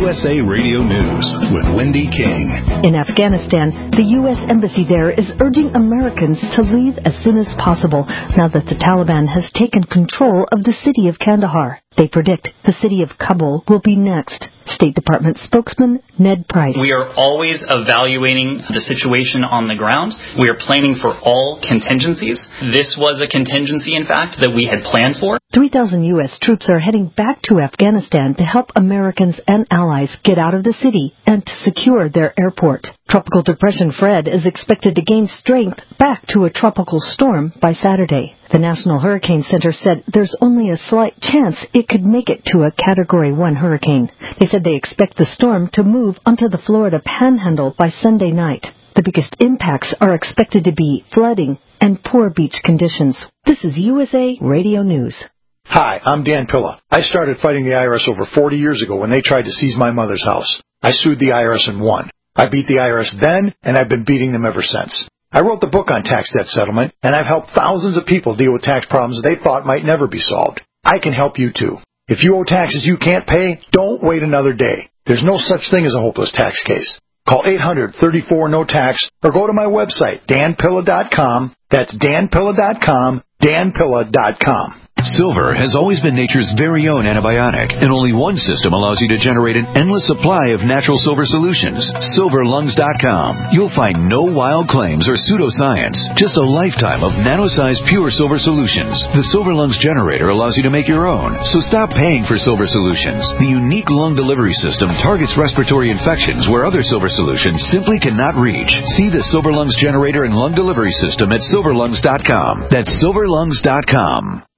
USA Radio News with Wendy King. In Afghanistan, the U.S. Embassy there is urging Americans to leave as soon as possible now that the Taliban has taken control of the city of Kandahar. They predict the city of Kabul will be next. State Department spokesman Ned Price. We are always evaluating the situation on the ground. We are planning for all contingencies. This was a contingency, in fact, that we had planned for. 3,000 U.S. troops are heading back to Afghanistan to help Americans and allies get out of the city and to secure their airport. Tropical Depression Fred is expected to gain strength back to a tropical storm by Saturday. The National Hurricane Center said there's only a slight chance it could make it to a Category 1 hurricane. They said they expect the storm to move onto the Florida Panhandle by Sunday night. The biggest impacts are expected to be flooding and poor beach conditions. This is USA Radio News. Hi, I'm Dan Pilla. I started fighting the IRS over 40 years ago when they tried to seize my mother's house. I sued the IRS and won. I beat the IRS then, and I've been beating them ever since. I wrote the book on tax debt settlement, and I've helped thousands of people deal with tax problems they thought might never be solved. I can help you too. If you owe taxes you can't pay, don't wait another day. There's no such thing as a hopeless tax case. Call 800-34-NO-TAX or go to my website, danpilla.com. That's danpilla.com, danpilla.com. Silver has always been nature's very own antibiotic, and only one system allows you to generate an endless supply of natural silver solutions. SilverLungs.com. You'll find no wild claims or pseudoscience, just a lifetime of nano-sized pure silver solutions. The Silver Lungs generator allows you to make your own, so stop paying for silver solutions. The unique lung delivery system targets respiratory infections where other silver solutions simply cannot reach. See the Silver Lungs generator and lung delivery system at SilverLungs.com. That's SilverLungs.com.